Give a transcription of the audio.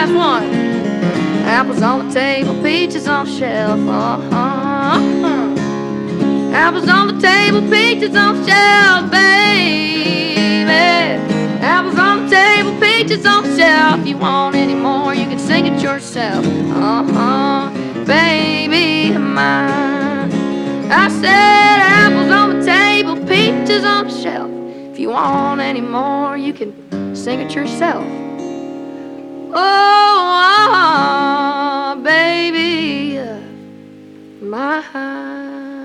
last one. Apples on the table, peaches on the shelf. Apples on the table, peaches on the shelf, baby. Apples on the table, peaches on the shelf. If you want any more, you can sing it yourself. Baby mine. I said apples on the table, peaches on the shelf. If you want any more, you can sing it yourself. Oh, baby mine.